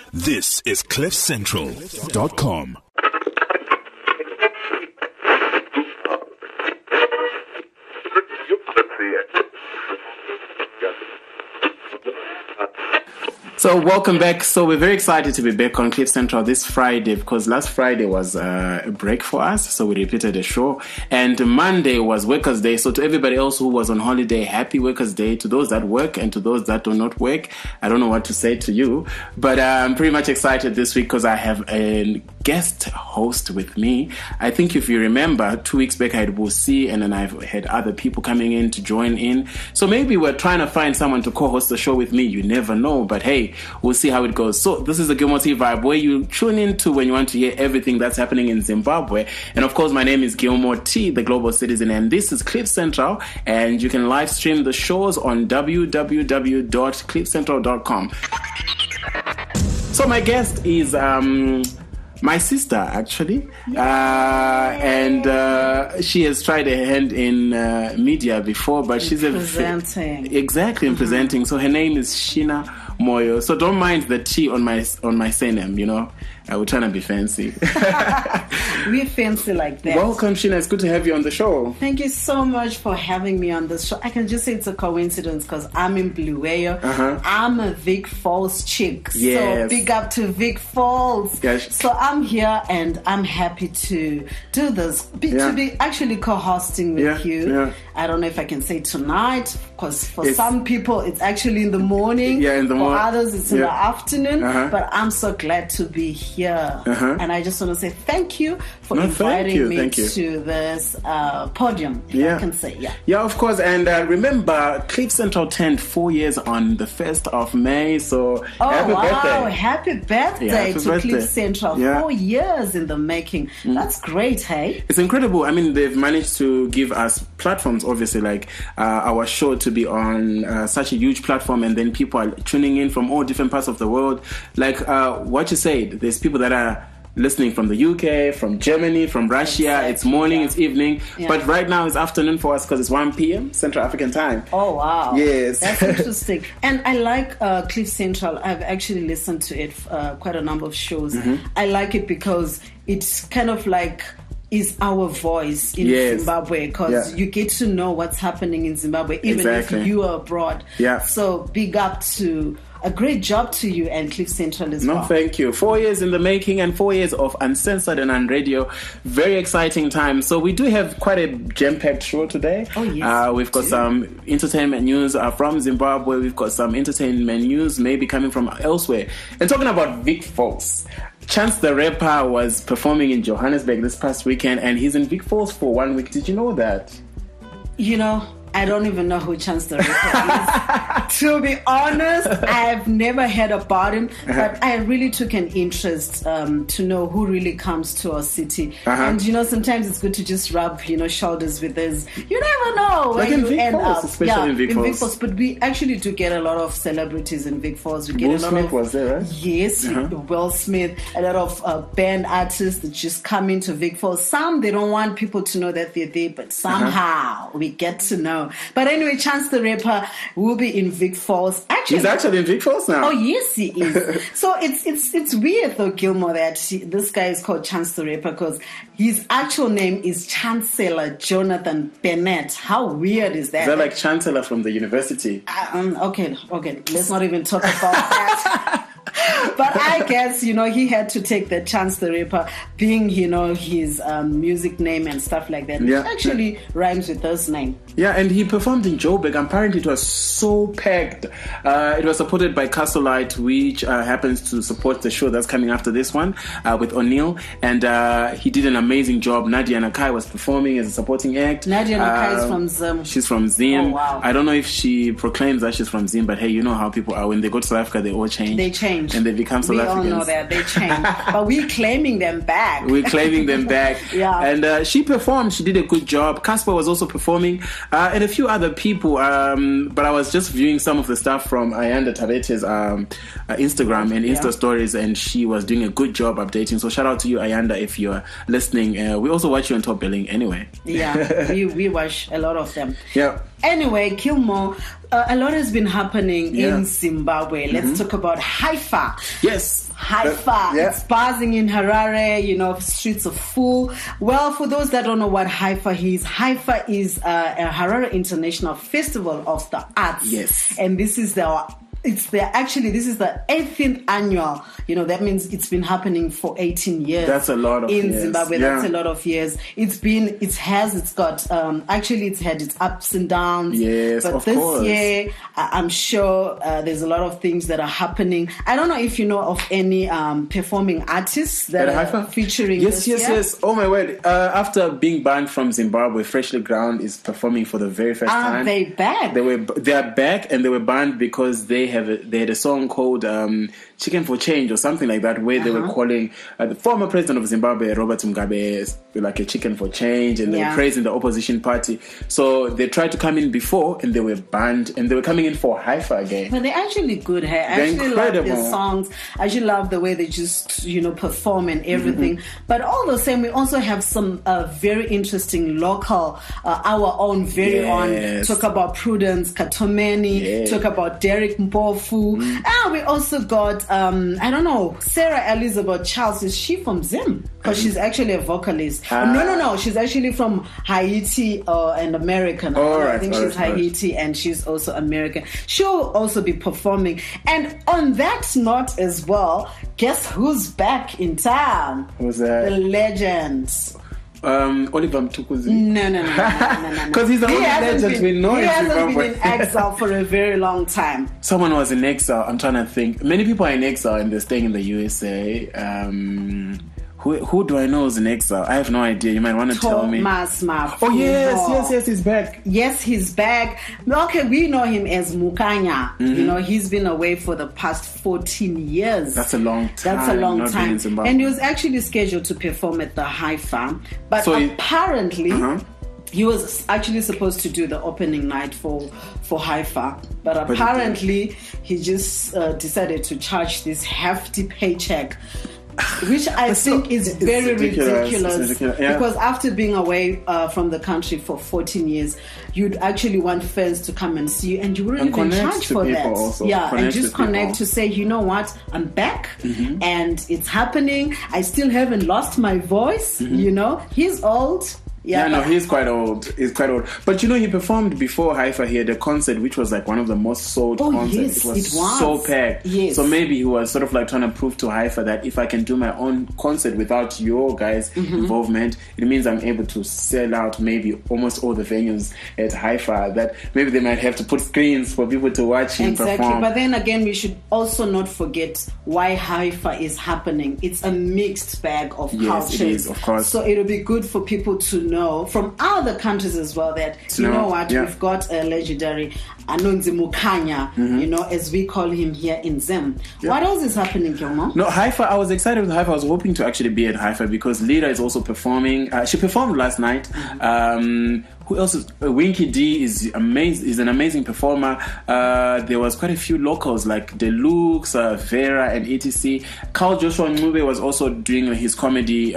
This is CliffCentral.com. So welcome back. So we're very excited to be back on Cliff Central this Friday because last Friday was a break for us. So we repeated the show. And Monday was Workers' Day. So to everybody else who was on holiday, happy Workers' Day. To those that work and to those that do not work, I don't know what to say to you. But I'm pretty much excited this week because I have a guest host with me. I think if you remember, 2 weeks back I had Busi and then I've had other people coming in to join in. So maybe we're trying to find someone to co-host the show with me. You never know. But hey, we'll see how it goes. So this is the Gilmore T Vibe, where you tune into when you want to hear everything that's happening in Zimbabwe. And of course, my name is Gilmore T, the global citizen, and this is Cliff Central. And you can live stream the shows on www.cliffcentral.com. So my guest is my sister, actually, and she has tried her hand in media before, but she's presenting. In presenting. So her name is Sheena Moyo. So don't mind the T on my surname, you know. We're trying to be fancy. We're fancy like that. Welcome, Sheena. It's good to have you on the show. Thank you so much for having me on the show. I can just say it's a coincidence because I'm in Bulawayo. I'm a Vic Falls chick. Yes. So big up to Vic Falls. Yes. So I'm here and I'm happy to do this. To be actually co-hosting with you. Yeah. I don't know if I can say tonight because for some people it's actually in the morning. Yeah, in the morning. For others it's in the afternoon. But I'm so glad to be here. And I just want to say thank you for inviting me to this podium, if I can say. Yeah, of course. And remember, Cliff Central turned 4 years on the 1st of May. So happy birthday. Happy birthday to Cliff Central. 4 years in the making. That's great, hey? It's incredible. I mean, they've managed to give us platforms, obviously, like our show to be on such a huge platform, and then people are tuning in from all different parts of the world. Like what you said, there's people that are listening from the UK, from Germany, from Russia. Exactly. It's morning, it's evening. But right now it's afternoon for us because it's 1 p.m. Central African time. Oh, wow. Yes. That's interesting. And I like Cliff Central. I've actually listened to it, quite a number of shows. I like it because it's kind of like is our voice in Zimbabwe because you get to know what's happening in Zimbabwe even if you are abroad. So big up to a great job to you and Cliff Central as well. No, thank you. 4 years in the making and 4 years of uncensored and on radio. Very exciting time. So we do have quite a jam-packed show today. Oh, yes. We've got some entertainment news from Zimbabwe. We've got some entertainment news maybe coming from elsewhere. And talking about Vic Falls, Chance the Rapper was performing in Johannesburg this past weekend, and he's in Vic Falls for 1 week. Did you know that? You know, I don't even know who Chance the Rapper is. To be honest, I've never heard about him, but I really took an interest to know who really comes to our city. And, you know, sometimes it's good to just rub, shoulders with this. You never know where you end up. Especially in Vic Falls. But we actually do get a lot of celebrities in Vic Falls. We get Will a lot Smith of, was there, right? Yes, Will Smith, a lot of band artists that just come into Vic Falls. Some, they don't want people to know that they're there, but somehow we get to know. But anyway, Chance the Rapper will be in Vic Falls. Actually, he's actually in Vic Falls now. Oh yes, he is. So it's weird though, Gilmore, that this guy is called Chance the Rapper because his actual name is Chancellor Jonathan Bennett. How weird is that? Is that like Chancellor from the university? Okay. Let's not even talk about that. But I guess, he had to take the Chance the Rapper being, his music name and stuff like that. Yeah. Which actually rhymes with his name. Yeah, and he performed in Joburg. Apparently it was so packed. It was supported by Castlelight, which happens to support the show that's coming after this one with O'Neill. And he did an amazing job. Nadia Nakai was performing as a supporting act. Nadia Nakai is from Zim. She's from Zim. Oh, wow. I don't know if she proclaims that she's from Zim, but hey, you know how people are. When they go to South Africa, they all change. They change. And they become South Africans. We all know that. They change. But we're claiming them back. Yeah. And she performed. She did a good job. Casper was also performing. And a few other people. But I was just viewing some of the stuff from Ayanda Tabete's Instagram and Insta stories, and she was doing a good job updating. So shout out to you, Ayanda, if you're listening. We also watch you on Top Billing anyway. Yeah, we watch a lot of them. Yeah. Anyway, Kilmore, a lot has been happening in Zimbabwe. Let's talk about Haifa. Yes. Haifa. It's buzzing in Harare, streets are full. Well, for those that don't know what Haifa is a Harare International Festival of the Arts. Yes. And this is this is the 18th annual. That means it's been happening for 18 years. That's a lot of in years. Zimbabwe. Yeah. That's a lot of years. It's had its ups and downs. Yes, but of this course. year, I'm sure there's a lot of things that are happening. I don't know if you know of any performing artists that are featuring. Yes. Oh my word! After being banned from Zimbabwe, Freshly Ground is performing for the very first time. Are they back? They are back, and they were banned because they had a song called Chicken for Change or something like that, where they were calling the former president of Zimbabwe, Robert Mugabe, like a chicken for change, and they were praising the opposition party. So they tried to come in before, and they were banned, and they were coming in for Haifa again. But they're actually good. I actually love their songs. I actually love the way they just perform and everything. But all the same, we also have some very interesting local, our own very own. Talk about Prudence Katomeni. Talk about Derek Mpofu. And we also got Sarah Elizabeth Charles. Is she from Zim? Because she's actually a vocalist. No. She's actually from Haiti and American. I think she's Haiti and she's also American. She'll also be performing. And on that note as well, guess who's back in town? Who's that? The legend. Oliver Mtukudzi. No. Because he's the only legend we know. He hasn't been in exile for a very long time. Someone was in exile. I'm trying to think. Many people are in exile and they're staying in the USA. Who do I know is in exile? I have no idea. You might want to tell me. Thomas Mafumo. Oh, yes, he's back. Yes, he's back. Okay, we know him as Mukanya. He's been away for the past 14 years. That's a long time. And he was actually scheduled to perform at the Haifa. But apparently... He was actually supposed to do the opening night for Haifa, but apparently he just decided to charge this hefty paycheck, which I think is very ridiculous. Because after being away from the country for 14 years, you'd actually want fans to come and see you, and you wouldn't even charge for that. And just connect to say, you know what, I'm back, and it's happening. I still haven't lost my voice. He's old. He's quite old. But he performed before Haifa. He had a concert which was like one of the most sold concerts. Yes, it was so packed. Yes. So maybe he was sort of like trying to prove to Haifa that if I can do my own concert without your guys' involvement, it means I'm able to sell out maybe almost all the venues at Haifa. That maybe they might have to put screens for people to watch him perform. But then again, we should also not forget why Haifa is happening. It's a mixed bag of cultures. It is, of course. So it'll be good for people to know from other countries as well that we've got a legendary Anonzi Mukanya, as we call him here in Zim. What else is happening, Kilmo? No, Haifa, I was excited with Haifa. I was hoping to actually be at Haifa because Lira is also performing. She performed last night. Who else is Winky D is amazing. Is an amazing performer. There was quite a few locals like Deluxe, Vera, and etc. Carl Joshua Ncube was also doing his comedy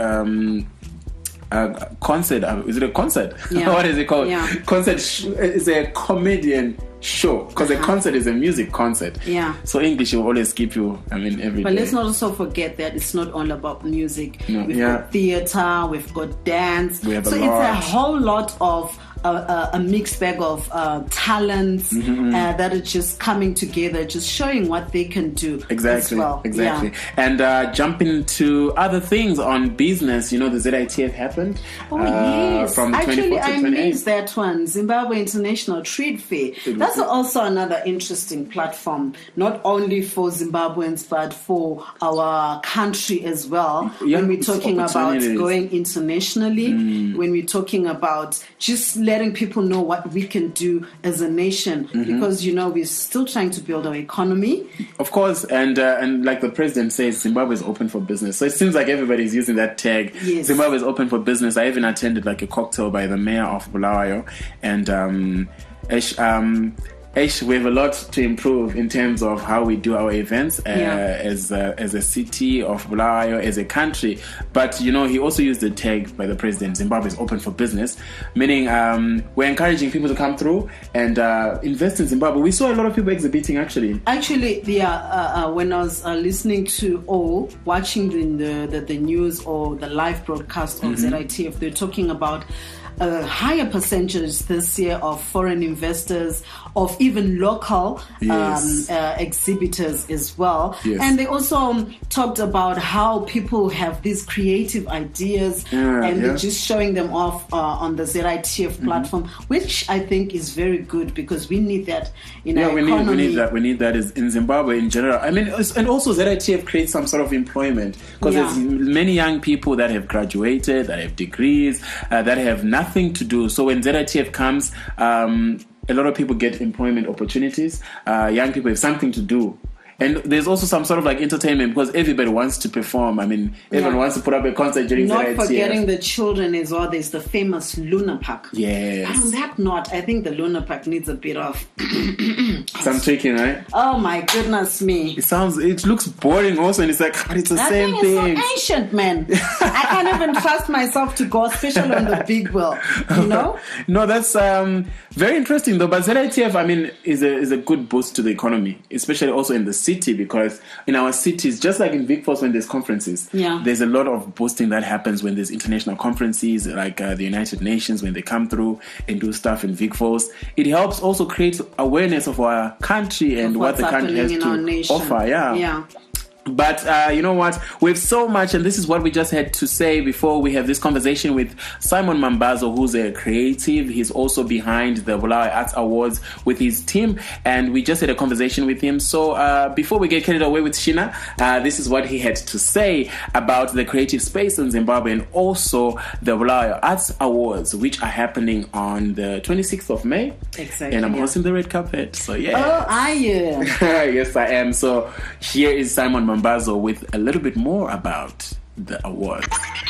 concert. Is it a concert? What is it called? Concert is a comedian show because a concert is a music concert. So English will always keep you. every day. But let's not also forget that it's not all about music. We've got theater, we've got dance. It's a whole lot of a mixed bag of talents that are just coming together, just showing what they can do. Exactly. Yeah. And jumping to other things on business, the ZITF happened. Yes. From the 24th to 28th. I missed that one. Zimbabwe International Trade Fair. That's also another interesting platform, not only for Zimbabweans but for our country as well. When we're talking about going internationally, when we're talking about just letting people know what we can do as a nation, because we're still trying to build our economy. Of course, and like the president says, Zimbabwe is open for business. So it seems like everybody's using that tag. Yes. Zimbabwe is open for business. I even attended like a cocktail by the mayor of Bulawayo, and we have a lot to improve in terms of how we do our events as a city of Bulawayo, as a country. But, he also used the tag by the president, Zimbabwe is open for business, meaning we're encouraging people to come through and invest in Zimbabwe. We saw a lot of people exhibiting, actually. When I was listening to or watching the news or the live broadcast of ZITF, they're talking about a higher percentage this year of foreign investors, of even local exhibitors as well. Yes. And they also talked about how people have these creative ideas and they're just showing them off on the ZITF platform, which I think is very good because we need that in our economy. We need that in Zimbabwe in general. I mean, and also ZITF creates some sort of employment because there's many young people that have graduated, that have degrees, that have nothing to do. So when ZITF comes, a lot of people get employment opportunities. Young people have something to do. And there's also some sort of like entertainment because everybody wants to perform. I mean, everyone wants to put up a concert during Not ZITF. Forgetting the children as well. There's the famous Luna Park. Yes. But on that note, I think the Luna Park needs a bit of some tweaking, right? Oh my goodness me. It looks boring also, and it's like, it's the same thing. It's so ancient, man. I can't even trust myself to go, especially on the big wheel, No, that's very interesting though. But ZITF, I mean, is a good boost to the economy, especially also in the city, because in our cities, just like in VicForce when there's conferences, there's a lot of boosting that happens when there's international conferences like the United Nations, when they come through and do stuff in VicForce. It helps also create awareness of our country and what the country has to offer. Yeah. But you know what? We have so much, and this is what we just had to say before we have this conversation with Simon Mambazo, who's a creative. He's also behind the Bulawayo Arts Awards with his team, and we just had a conversation with him. So before we get carried away with Sheena, this is what he had to say about the creative space in Zimbabwe and also the Bulawayo Arts Awards, which are happening on the 26th of May. Exactly. And I'm hosting the red carpet. So yeah. Oh, are you? Yes, I am. So here is Simon Mambazo with a little bit more about the awards.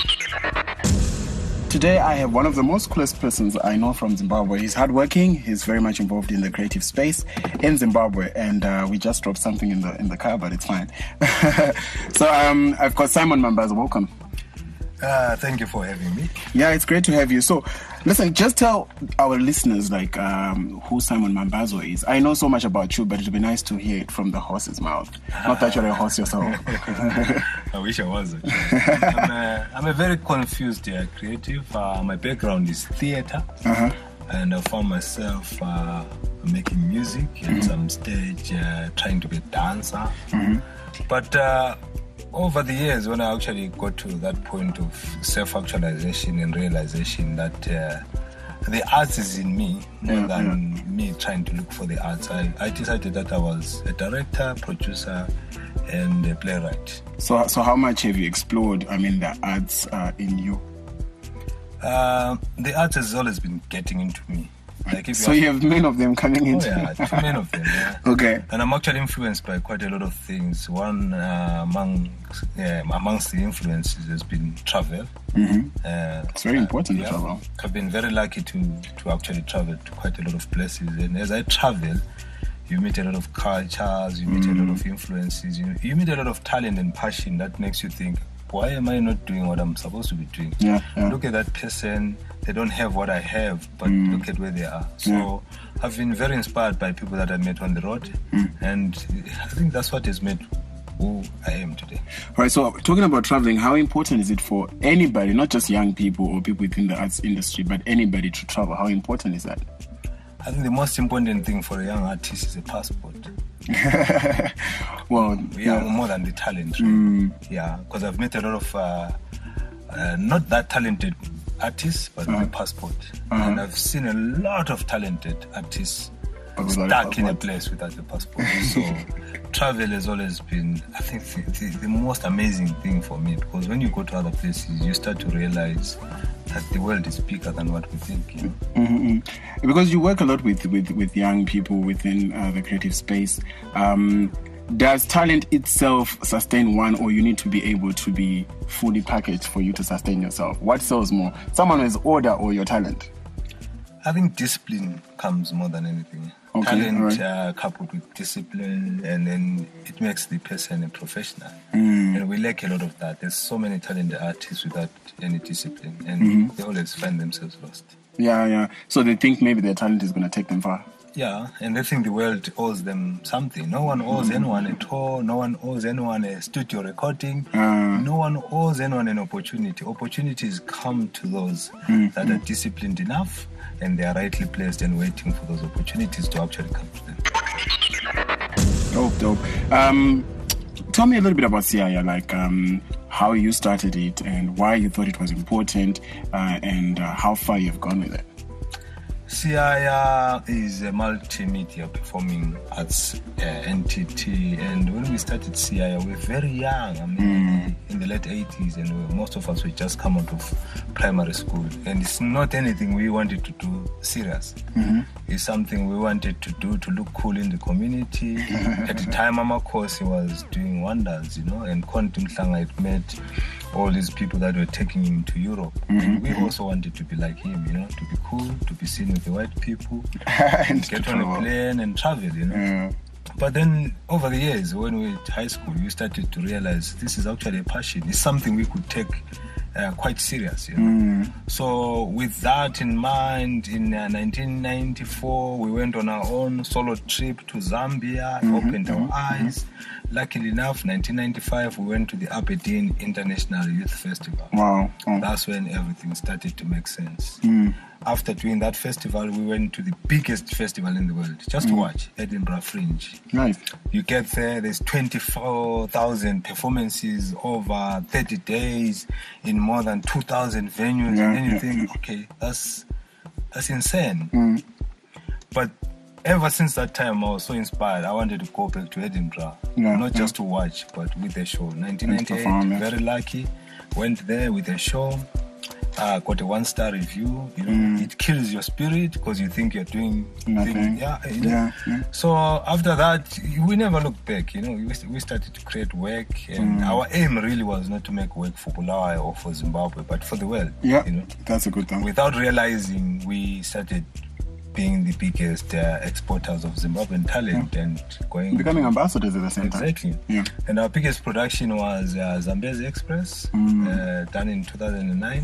Today I have one of the most coolest persons I know from Zimbabwe. He's hardworking. He's very much involved in the creative space in Zimbabwe, and we just dropped something in the car, but it's fine. So I've got Simon Mambazo. Welcome. Thank you for having me. Yeah, it's great to have you. So, listen, just tell our listeners who Simon Mambazo is. I know so much about you, but it would be nice to hear it from the horse's mouth. Not that you're a horse yourself. I wish I was. I'm a very confused creative. My background is theater, and I found myself making music and some stage, trying to be a dancer. But over the years, when I actually got to that point of self-actualization and realization that the arts is in me more than me trying to look for the arts, I decided that I was a director, producer, and a playwright. So how much have you explored, the arts in you? The arts has always been getting into me. You have many of them coming in. Oh yeah, too many of them. Yeah. Okay. And I'm actually influenced by quite a lot of things. One amongst the influences has been travel. It's very important to travel. I've been very lucky to actually travel to quite a lot of places. And as I travel, you meet a lot of cultures, you meet a lot of influences, you meet a lot of talent and passion that makes you think, why am I not doing what I'm supposed to be doing? Look at that person. They don't have what I have, but look at where they are. So I've been very inspired by people that I met on the road, and I think that's what has made who I am today. All right, so talking about traveling, how important is it for anybody, not just young people or people within the arts industry, but anybody to travel? How important is that? I think the most important thing for a young artist is a passport. Well, more than the talent. Right? Yeah, because I've met a lot of not that talented artists, but with a passport. And I've seen a lot of talented artists stuck in a place without a passport. So travel has always been, I think, the most amazing thing for me, because when you go to other places, you start to realize that the world is bigger than what we think. Because you work a lot with young people within the creative space. Does talent itself sustain one, or you need to be able to be fully packaged for you to sustain yourself? What sells more, someone who has order or your talent? I think discipline comes more than anything. Okay, Talent coupled with discipline, and then it makes the person a professional. And we lack a lot of that. There's so many talented artists without any discipline, and they always find themselves lost. Yeah. So they think maybe their talent is going to take them far. Yeah, and they think the world owes them something. No one owes anyone a tour. No one owes anyone a studio recording. No one owes anyone an opportunity. Opportunities come to those that are disciplined enough, and they are rightly placed and waiting for those opportunities to actually come to them. Dope. Tell me a little bit about Siaya, like how you started it and why you thought it was important, and how far you've gone with it. Siaya is a multimedia performing arts entity, and when we started Siaya, we were very young. I mean, in the late 80s, and most of us were just come out of primary school. And it's not anything we wanted to do serious. It's something we wanted to do to look cool in the community. At the time, Mama Kosi was doing wonders, and Konti Mhlanga had met all these people that were taking him to Europe. And we also wanted to be like him, to be cool, to be seen with the white people, and get on a plane and travel, But then over the years, when we were at high school, we started to realize this is actually a passion. It's something we could take quite serious, So with that in mind, in 1994, we went on our own solo trip to Zambia, opened our eyes. Luckily enough, 1995, we went to the Aberdeen International Youth Festival. Wow. That's when everything started to make sense. After doing that festival, we went to the biggest festival in the world, just to watch, Edinburgh Fringe. Nice. You get there, there's 24,000 performances over 30 days in more than 2,000 venues, and then you think, okay, that's insane. But ever since that time, I was so inspired. I wanted to go back to Edinburgh, not just to watch, but with a show. 1998, very lucky, went there with a show. Got a 1-star review. It kills your spirit because you think you're doing nothing. So after that, we never looked back. We started to create work, and our aim really was not to make work for Bulawayo or for Zimbabwe, but for the world. That's a good thing. Without realizing, we started being the biggest exporters of Zimbabwean talent and becoming ambassadors at the same time. Exactly. And our biggest production was Zambezi Express, done in 2009.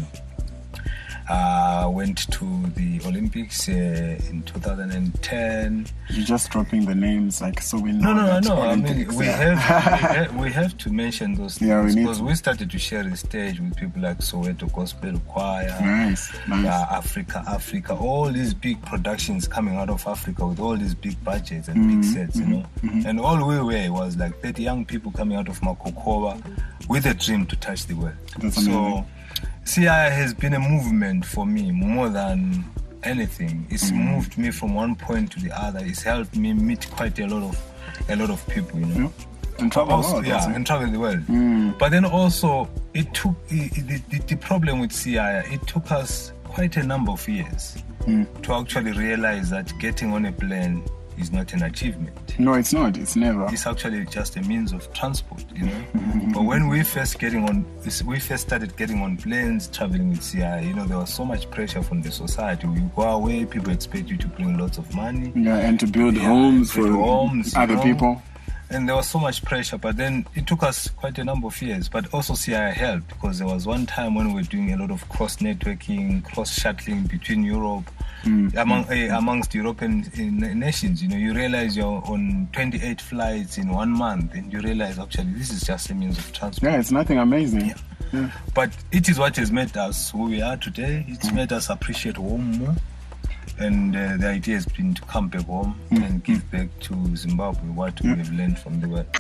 Went to the Olympics in 2010. You're just dropping the names like so we know. No. I mean, we have to mention those things because we started to share the stage with people like Soweto Gospel Choir, nice. Africa, all these big productions coming out of Africa with all these big budgets and big sets, And all we were was like 30 young people coming out of Makokoba with a dream to touch the world. That's amazing. Siaya has been a movement for me more than anything. It's moved me from one point to the other. It's helped me meet quite a lot of people, And travel the world. And travel the world. But then also, it took the problem with Siaya. It took us quite a number of years to actually realize that getting on a plane is not an achievement. No, it's not. It's never. It's actually just a means of transport, But when we first started getting on planes, traveling with Siaya, there was so much pressure from the society. You go away, people expect you to bring lots of money. And to build homes for other people. And there was so much pressure, but then it took us quite a number of years. But also Siaya helped because there was one time when we were doing a lot of cross-networking, cross-shuttling between Europe, amongst European nations. You realize you're on 28 flights in 1 month, and you realize actually this is just a means of transport. Yeah, it's nothing amazing. Yeah. But it is what has made us who we are today. It's made us appreciate home more. And the idea has been to come back home and give back to Zimbabwe what we have learned from the world.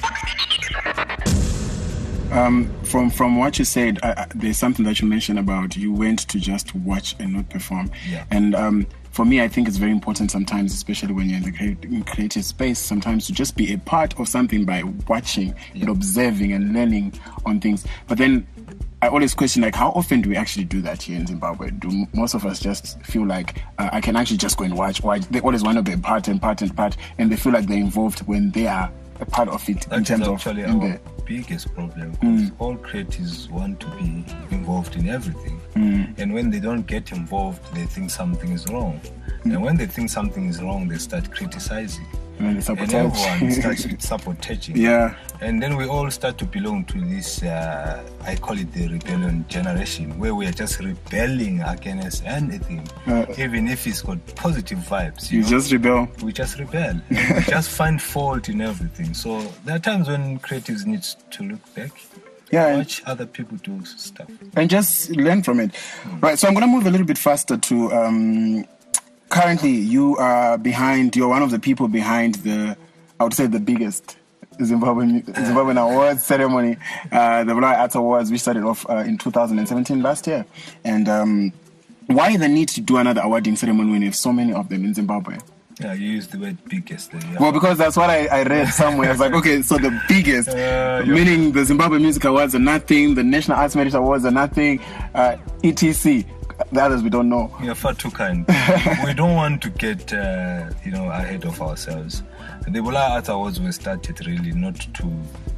From what you said, there's something that you mentioned about you went to just watch and not perform. And for me, I think it's very important sometimes, especially when you're in the creative space, sometimes to just be a part of something by watching and observing and learning on things. But then I always question, like, how often do we actually do that here in Zimbabwe? Do most of us just feel like I can actually just go and watch? They always want to be a part, and they feel like they're involved when they are a part of it. That is actually our biggest problem, because all creatives want to be involved in everything. And when they don't get involved, they think something is wrong. And when they think something is wrong, they start criticizing. And everyone starts sabotaging. Yeah. And then we all start to belong to this, I call it the rebellion generation, where we are just rebelling against anything, even if it's got positive vibes. You just rebel. We just rebel. We just find fault in everything. So there are times when creatives need to look back, watch other people do stuff. And just learn from it. Right, so I'm going to move a little bit faster to... currently, you're one of the people behind I would say the biggest Zimbabwean Awards ceremony, the Bulawayo Arts Awards, which started off in 2017 last year. And why the need to do another awarding ceremony when you have so many of them in Zimbabwe? Yeah, you used the word biggest. Yeah. Well, because that's what I read somewhere. I was like, okay, so the biggest, meaning the Zimbabwe Music Awards are nothing, the National Arts Merit Awards are nothing, etc. The others we don't know. You're far too kind. We don't want to get ahead of ourselves. The Bulawayo Arts Awards were started really not to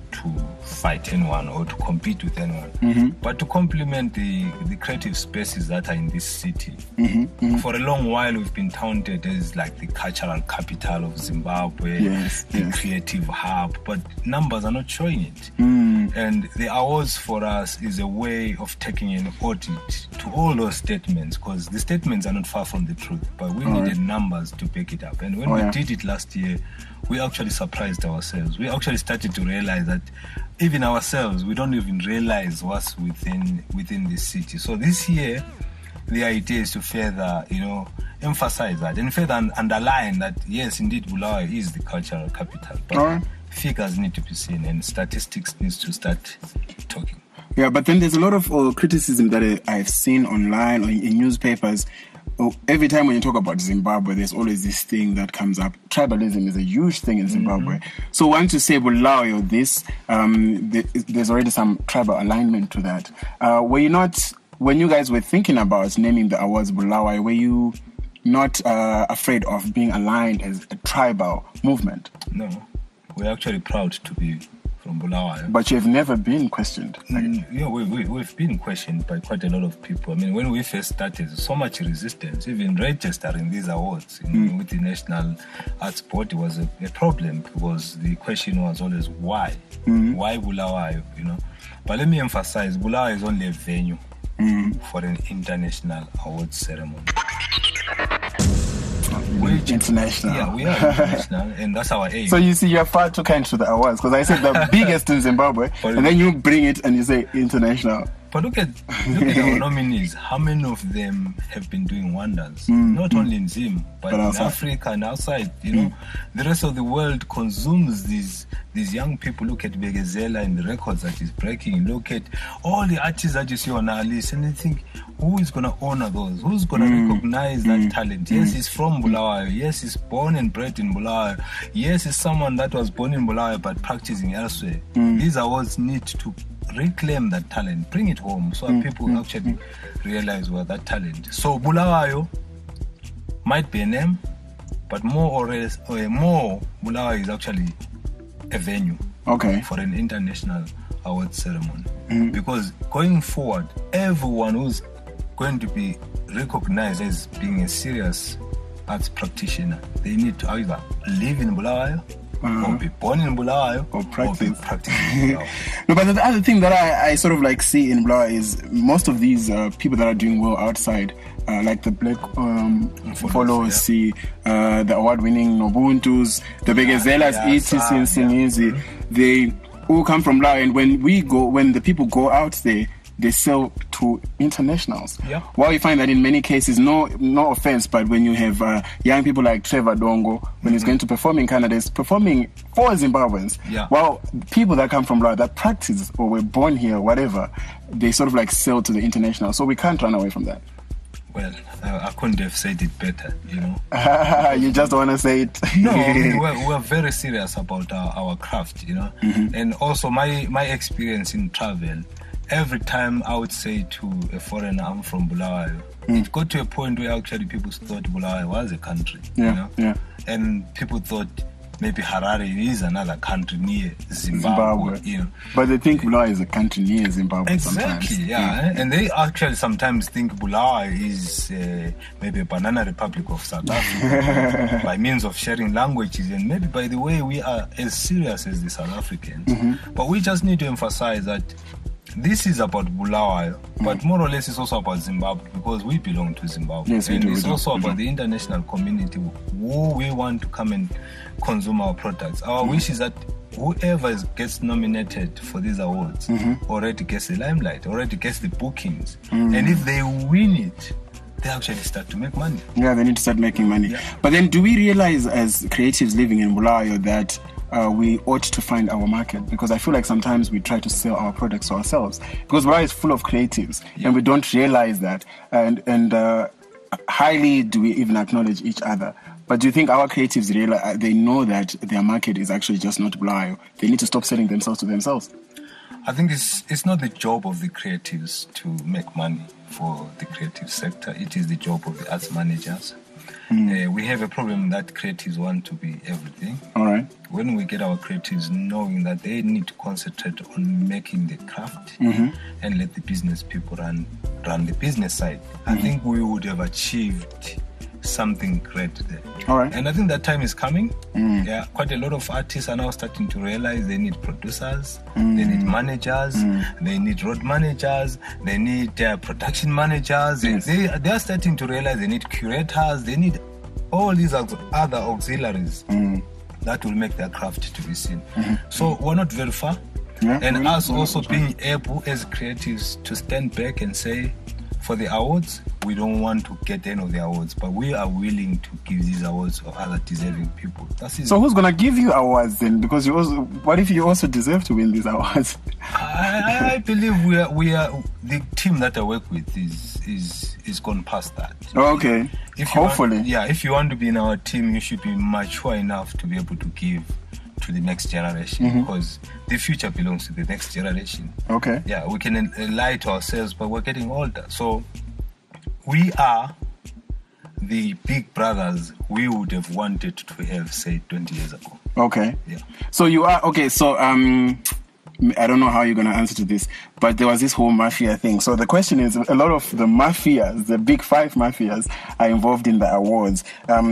fight anyone or to compete with anyone, but to complement the creative spaces that are in this city. For a long while, we've been touted as like the cultural capital of Zimbabwe, the creative hub, but numbers are not showing it. And the awards for us is a way of taking an audit to all those statements, because the statements are not far from the truth, but we needed numbers to back it up. And when we did it last year, we actually surprised ourselves. We actually started to realize that even ourselves, we don't even realize what's within this city. So this year, the idea is to further, emphasize that and further underline that, yes, indeed, Bulawayo is the cultural capital. But figures need to be seen and statistics needs to start talking. Yeah, but then there's a lot of criticism that I've seen online or in newspapers. Every time when you talk about Zimbabwe, there's always this thing that comes up. Tribalism is a huge thing in Zimbabwe. So once you say Bulawayo this, there's already some tribal alignment to that. Were you not, when you guys were thinking about naming the awards Bulawayo, were you not afraid of being aligned as a tribal movement? No, we're actually proud to be from Bulawayo. But you've never been questioned. Yeah, we've been questioned by quite a lot of people. I mean, when we first started, so much resistance, even registering these awards with the National Arts Board was a problem, because the question was always why? Why Bulawayo, But let me emphasize, Bulawayo is only a venue for an international awards ceremony. International. Yeah, we are international, and that's our aim. So you see, you're far too kind to the awards, because I said the biggest in Zimbabwe, and then you bring it and you say international. But look at our nominees. How many of them have been doing wonders? Not only in Zim, but in Africa and outside. The rest of the world consumes these young people. Look at Begezela and the records that he's breaking. Look at all the artists that you see on our list, and they think, who is going to honor those? Who's going to recognize that talent? Yes, he's from Bulawayo. Yes, he's born and bred in Bulawayo. Yes, he's someone that was born in Bulawayo but practicing elsewhere. These awards need to reclaim that talent, bring it home, so that people actually realize what that talent is. So Bulawayo might be a name, but more Bulawayo is actually a venue for an international award ceremony. Because going forward, everyone who's going to be recognized as being a serious arts practitioner, they need to either live in Bulawayo or be born in Bulawayo or practicing Bulawayo. No, but the other thing that I sort of like see in Bulawayo is most of these people that are doing well outside, like the Black Followers, the award-winning Nobuntus, the Begezelas, ETC and Singizi, they all come from Bulawayo. And when the people go out there, they sell to internationals. Yeah. Well, you find that in many cases, no offense, but when you have young people like Trevor Dongo, when he's going to perform in Canada, he's performing for Zimbabweans. Yeah. Well, people that come from Bulawayo, that practice or were born here, whatever, they sort of like sell to the international. So we can't run away from that. Well, I couldn't have said it better, You just want to say it. No, I mean, we're very serious about our craft, And also my experience in travel, every time I would say to a foreigner, I'm from Bulawayo, it got to a point where actually people thought Bulawayo was a country, And people thought maybe Harare is another country near Zimbabwe. You know. But they think Bulawayo is a country near Zimbabwe exactly, sometimes. Yeah. And they actually sometimes think Bulawayo is maybe a banana republic of South Africa by means of sharing languages and maybe by the way we are as serious as the South Africans. But we just need to emphasize that this is about Bulawayo, but more or less it's also about Zimbabwe because we belong to Zimbabwe. Yes, and it's also about the international community who we want to come and consume our products. Our wish is that whoever gets nominated for these awards already gets the limelight, already gets the bookings. And if they win it, they actually start to make money. Yeah, they need to start making money. Yeah. But then do we realize as creatives living in Bulawayo that we ought to find our market? Because I feel like sometimes we try to sell our products to ourselves. Because Bulawayo is full of creatives and we don't realize that. And highly do we even acknowledge each other. But do you think our creatives realize, they know that their market is actually just not Bulawayo? They need to stop selling themselves to themselves? I think it's not the job of the creatives to make money for the creative sector. It is the job of the arts managers. We have a problem that creatives want to be everything. All right. When we get our creatives knowing that they need to concentrate on making the craft and let the business people run the business side, I think we would have achieved something great there. All right. And I think that time is coming. Yeah, quite a lot of artists are now starting to realize they need producers, they need managers, they need road managers, they need production managers. Yes. They are starting to realize they need curators, they need all these other auxiliaries that will make their craft to be seen. So we're not very far. Yeah, and us also being able as creatives to stand back and say, for the awards, we don't want to get any of the awards, but we are willing to give these awards to other deserving people. So who's gonna give you awards then? Because what if you also deserve to win these awards? I believe we are the team that I work with is gone past that. Oh, okay. Hopefully. If you want to be in our team, you should be mature enough to be able to give to the next generation because the future belongs to the next generation. Okay. Yeah, we can lie to ourselves, but we're getting older. So we are the big brothers we would have wanted to have, say, 20 years ago. Okay. Yeah. So you are, okay, so I don't know how you're going to answer to this, but there was this whole mafia thing. So the question is, a lot of the mafias, the big five mafias, are involved in the awards.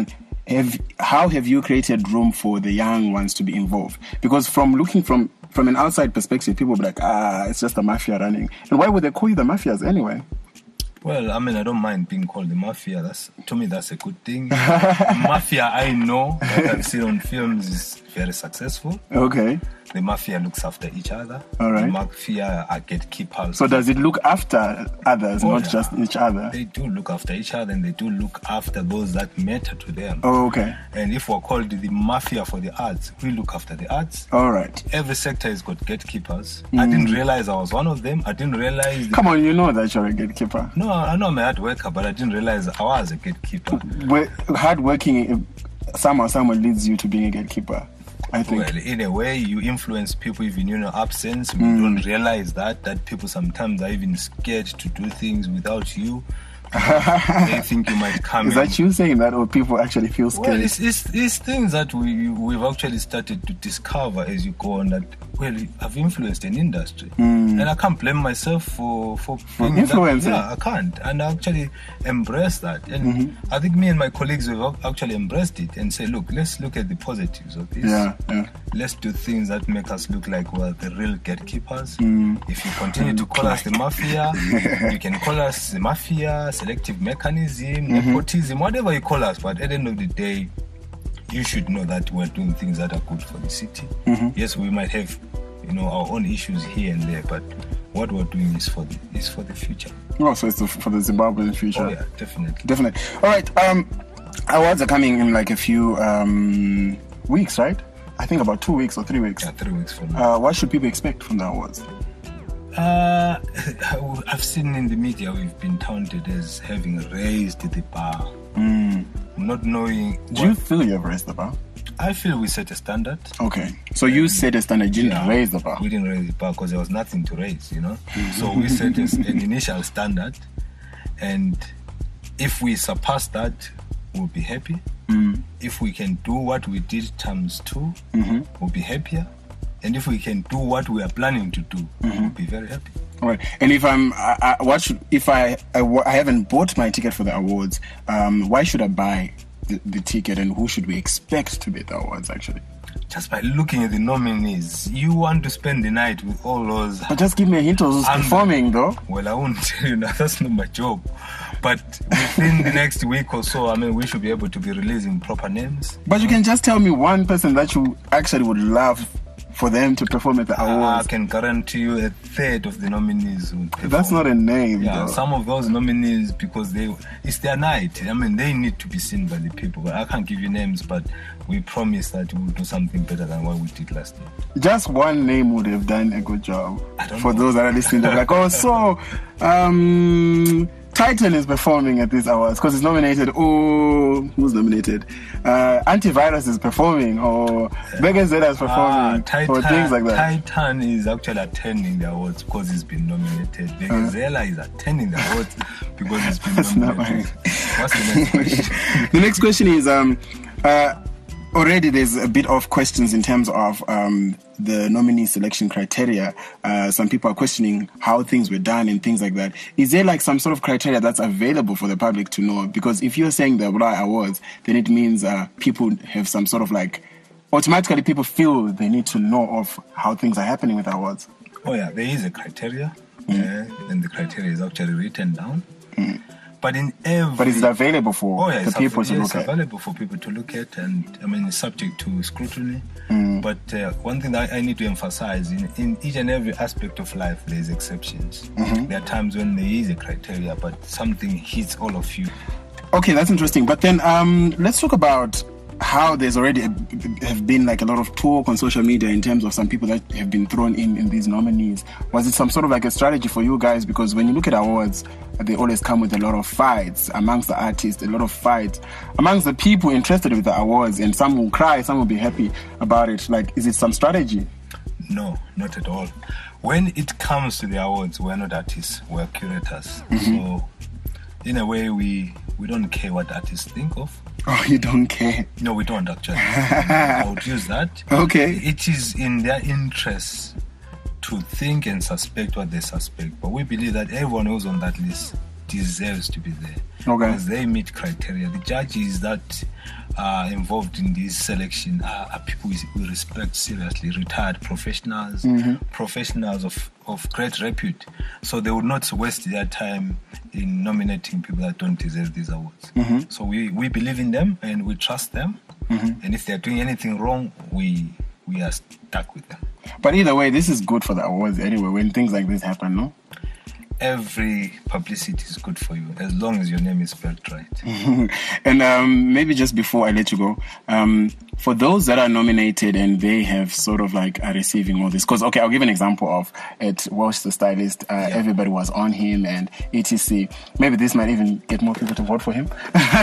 How have you created room for the young ones to be involved? Because from looking from an outside perspective, people will be like, it's just the mafia running. And why would they call you the mafias anyway? Well, I mean, I don't mind being called the mafia. To me, that's a good thing. Mafia, I know, that I've seen on films, is very successful. Okay. The mafia looks after each other. All right. The mafia are gatekeepers. So does it look after others, not just each other? They do look after each other and they do look after those that matter to them. Oh, okay. And if we're called the mafia for the arts, we look after the arts. All right. Every sector has got gatekeepers. I didn't realize I was one of them. I didn't realize... Come on, you know that you're a gatekeeper. No, I know I'm a hard worker, but I didn't realize I was a gatekeeper. Hard working someone leads you to being a gatekeeper, I think. Well, in a way, you influence people even in your absence. We don't realize that people sometimes are even scared to do things without you. They think you might come in. Is that you saying that, or people actually feel scared? Well, it's things that we've actually started to discover as you go on that, well, I've influenced an industry. And I can't blame myself for being influencing. I can't. And I actually embrace that. And I think me and my colleagues have actually embraced it and say, look, let's look at the positives of this. Yeah. Let's do things that make us look like we're the real gatekeepers. If you continue to call us the mafia, you can call us the mafia, selective mechanism, nepotism, whatever you call us. But at the end of the day, you should know that we're doing things that are good for the city. Yes, we might have, our own issues here and there, but what we're doing is for the future. Oh, so it's for the Zimbabwean future. Oh yeah, definitely. All right. Awards are coming in like a few weeks, right? I think about 2 weeks or 3 weeks. Yeah, 3 weeks from now. What should people expect from the awards? I've seen in the media we've been touted as having raised the bar. Not knowing... Do you feel you've raised the bar? I feel we set a standard. Okay. So you set a standard, you didn't raise the bar? We didn't raise the bar because there was nothing to raise, So we set an initial standard. And if we surpass that, we'll be happy. If we can do what we did times 2, we'll be happier. And if we can do what we are planning to do, we'll be very happy. All right. And if I haven't bought my ticket for the awards, why should I buy the ticket, and who should we expect to be at the awards actually? Just by looking at the nominees, you want to spend the night with all those. But just give me a hint of who's performing, though. Well, I won't tell you now. That's not my job. But within the next week or so, we should be able to be releasing proper names. But you can just tell me one person that you actually would love for them to perform at the awards. I can guarantee you a third of the nominees will perform. That's not a name, Yeah, though. some of those nominees, because it's their night. They need to be seen by the people. But I can't give you names, but we promise that we'll do something better than what we did last year. Just one name would have done a good job. For those that are listening, they're like, oh, so Titan is performing at these awards because it's nominated. Oh, who's nominated? Antivirus is performing, or Begazetta is performing, or things like that. Titan is actually attending the awards because he's been nominated. Begazella is attending the awards because he's been nominated. What's the next question? The next question is already there's a bit of questions in terms of the nominee selection criteria. Some people are questioning how things were done and things like that. Is there like some sort of criteria that's available for the public to know? Because if you're saying the awards, then it means people have some sort of like, automatically people feel they need to know of how things are happening with awards. Oh yeah, there is a criteria, and the criteria is actually written down. But is it available for the people to look it's at? It's available for people to look at, and it's subject to scrutiny. But one thing that I need to emphasize, in each and every aspect of life, there's exceptions. There are times when there is a criteria, but something hits all of you. Okay, that's interesting. But then let's talk about how there's already have been like a lot of talk on social media in terms of some people that have been thrown in these nominees. Was it some sort of like a strategy for you guys? Because when you look at awards, they always come with a lot of fights amongst the artists, a lot of fights amongst the people interested with the awards, and some will cry, some will be happy about it. Like, is it some strategy? No, not at all. When it comes to the awards, we're not artists, we're curators. So in a way, we don't care what artists think of. Oh, you don't care? No, we don't actually. I would use that. Okay. It is in their interest to think and suspect what they suspect. But we believe that everyone who's on that list deserves to be there. Okay. Because they meet criteria. The judges that are involved in this selection are people we respect seriously, retired professionals, professionals of great repute. So they would not waste their time in nominating people that don't deserve these awards. So we believe in them and we trust them. And if they're doing anything wrong, we are stuck with them. But either way, this is good for the awards anyway, when things like this happen, no? Every publicity is good for you as long as your name is spelled right. And maybe just before I let you go, for those that are nominated and they have sort of like are receiving all this, because okay, I'll give an example of at Walsh the Stylist. Everybody was on him and etc. Maybe this might even get more people to vote for him.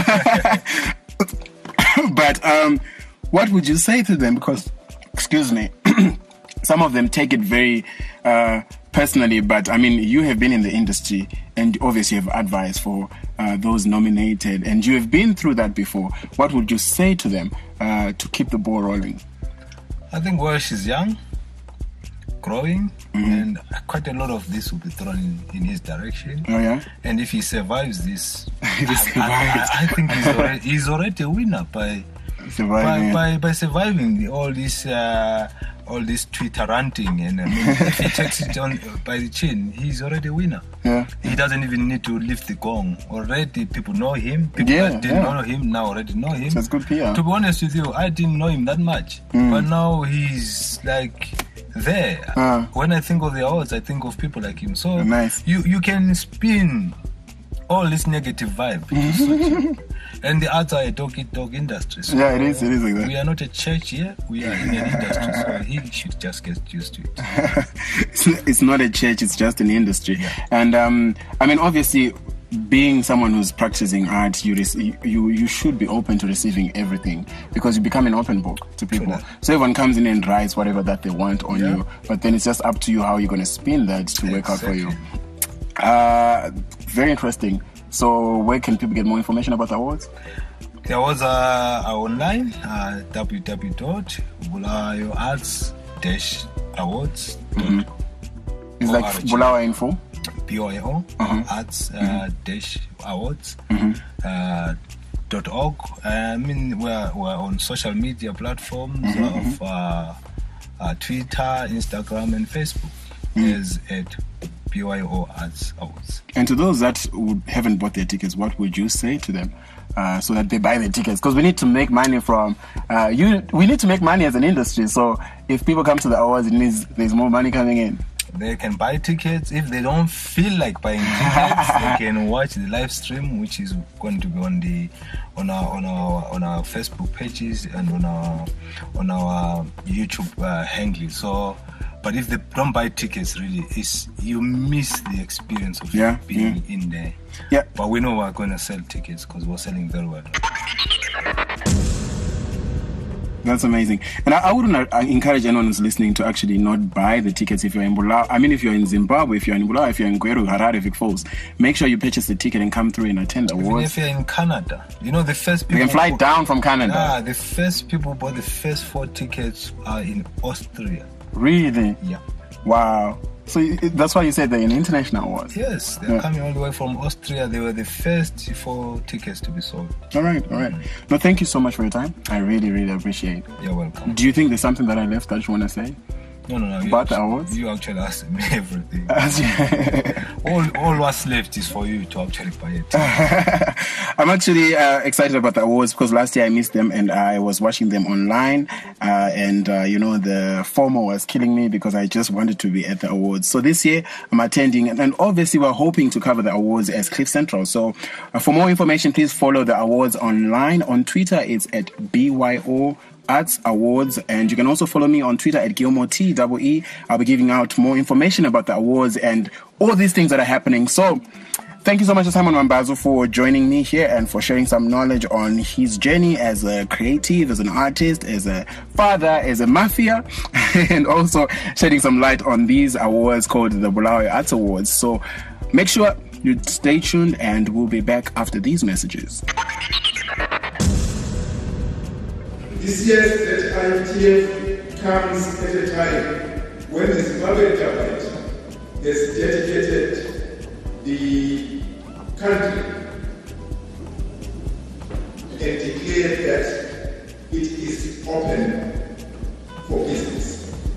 But what would you say to them? Because, excuse me, some of them take it very personally, but I mean, you have been in the industry and obviously have advice for those nominated, and you have been through that before. What would you say to them to keep the ball rolling? I think Walsh is young, growing, and quite a lot of this will be thrown in his direction. Oh yeah. And if he survives this, I think he's already a winner by surviving all this Twitter ranting, and if he takes it on by the chin, he's already a winner. Yeah. He doesn't even need to lift the gong. Already people know him. People that didn't know him now already know him. So it's good PR. To be honest with you, I didn't know him that much, but now he's like there. When I think of the awards, I think of people like him. So nice. You can spin all this negative vibe to suit you. And the arts are a dog industry. So yeah, it is like that. We are not a church here. We are in an industry. So he should just get used to it. It's not a church. It's just an industry. Yeah. And I mean, obviously, being someone who's practicing art, you should be open to receiving everything, because you become an open book to people. So everyone comes in and writes whatever that they want on you. But then it's just up to you how you're going to spin that to work out for you. Very interesting. So where can people get more information about the awards? There was online www.bulawayoarts-awards.com. It's like Bulawayo Info. BOAO arts-awards. .org. I mean, we're on social media platforms of Twitter, Instagram, and Facebook. Is at BYO Arts Awards. And to those that haven't bought their tickets, what would you say to them so that they buy their tickets? Because we need to make money from we need to make money as an industry. So if people come to the awards, it means there's more money coming in. They can buy tickets. If they don't feel like buying tickets, they can watch the live stream, which is going to be on our Facebook pages and on our YouTube handle. So, but if they don't buy tickets, really, you miss the experience of being in there. Yeah. But we know we're going to sell tickets because we're selling very well. That's amazing. And I wouldn't encourage anyone who's listening to actually not buy the tickets if you're in Bulawayo. I mean, if you're in Zimbabwe, if you're in Bulawayo, if you're in Gweru, Harare, Vic Falls, make sure you purchase the ticket and come through and attend the awards. Even if you're in Canada, the first people... You can fly down from Canada. Yeah, the first people bought the first 4 tickets are in Austria. Really? Yeah. Wow. So that's why you said they're an international awards. Yes, they're coming all the way from Austria. They were the first 4 tickets to be sold. All right. No, thank you so much for your time. I really, really appreciate it. You're welcome. Do you think there's something that I left that you want to say? No. About the awards? You actually asked me everything. all what's left is for you to actually buy it. I'm actually excited about the awards because last year I missed them and I was watching them online. The FOMO was killing me because I just wanted to be at the awards. So this year I'm attending, and obviously we're hoping to cover the awards as Cliff Central. So for more information, please follow the awards online. On Twitter, it's at BYO Arts Awards, and you can also follow me on Twitter at Gilmore TEE. I'll be giving out more information about the awards and all these things that are happening. So thank you so much to Simon Mambazo for joining me here and for sharing some knowledge on his journey as a creative, as an artist, as a father, as a mafia, and also shedding some light on these awards called the Bulawayo Arts Awards. So make sure you stay tuned and we'll be back after these messages. This year's ITF comes at a time when the Zimbabwean government has dedicated the country and declared that it is open for business.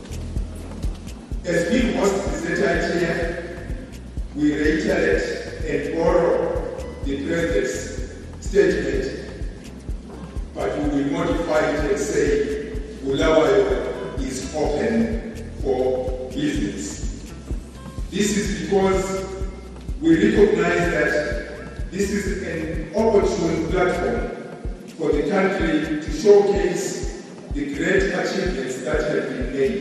As we host this ITF, we reiterate and borrow the President's statement, but we will modify it and say Bulawayo is open for business. This is because we recognize that this is an opportune platform for the country to showcase the great achievements that have been made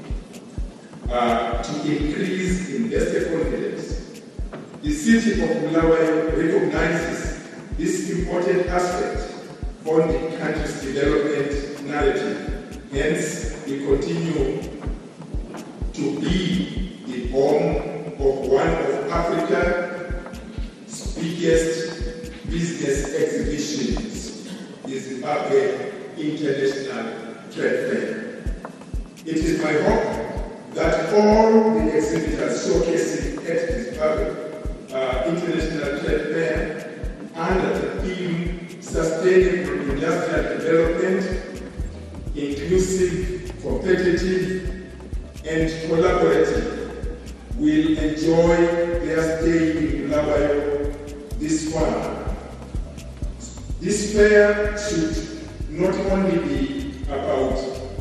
to increase investor confidence. The city of Bulawayo recognizes this important aspect on the country's development narrative. Hence, we continue to be the home of one of Africa's biggest business exhibitions, the Zimbabwe International Trade Fair. It is my hope that all the exhibitors showcasing at the Zimbabwe International Trade Fair under the theme Sustainable Industrial Development, Inclusive, Competitive, and Collaborative will enjoy their stay in Bulawayo this fall. This fair should not only be about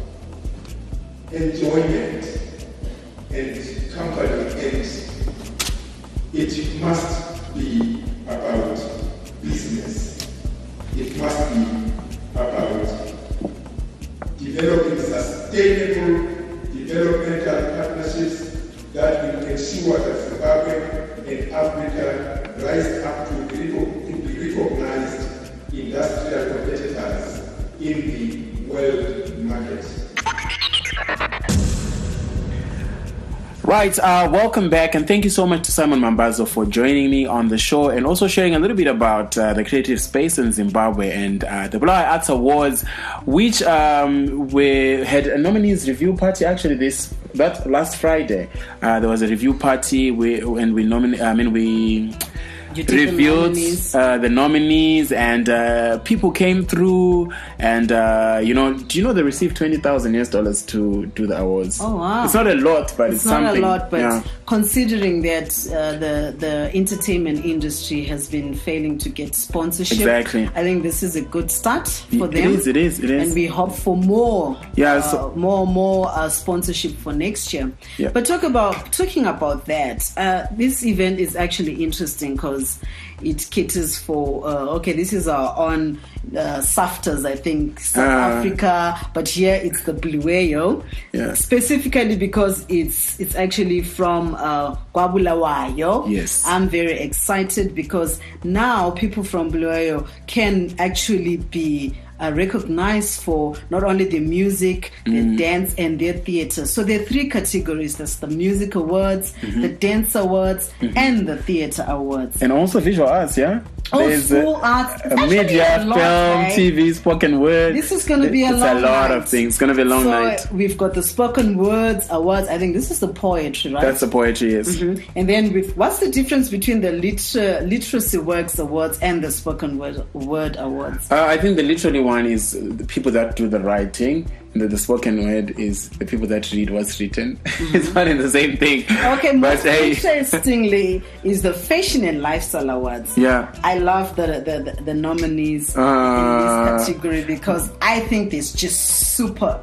enjoyment and company ends, it must be about business. It must be about developing sustainable developmental partnerships that will ensure that Zimbabwe and Africa rise up to be recognized industrial competitors in the world market. Right, welcome back, and thank you so much to Simon Mambazo for joining me on the show and also sharing a little bit about the creative space in Zimbabwe and the Bulawayo Arts Awards, which we had a nominees review party actually that last Friday. There was a review party we reviewed the nominees, and people came through, and do you know they received $20,000 to do the awards? Oh wow! It's not a lot, but it's something. Not a lot, but considering that the entertainment industry has been failing to get sponsorship, exactly. I think this is a good start for them. It is, and we hope for more. More sponsorship for next year. Yeah. But talking about that, this event is actually interesting because it caters for this is our own SAFTAs, I think, South Africa, but here it's the Bulawayo, specifically because it's actually from Bulawayo. Yes, I'm very excited because now people from Bulawayo can actually be recognized for not only the music, the dance, and their theatre. So there are three categories. There's the music awards, the dance awards, and the theatre awards. And also visual arts, yeah? There's full arts. Media, film, TV, spoken word. This is going to be a long night. It's a lot of things. It's going to be a long night. We've got the spoken words awards. I think this is the poetry, right? That's the poetry, yes. And then what's the difference between the literacy works awards and the spoken word awards? I think the literary one is the people that do the writing. The spoken word is the people that read what's written. It's not in the same thing. Okay, most interestingly is the Fashion and Lifestyle Awards. Yeah. I love the nominees in this category because I think it's just super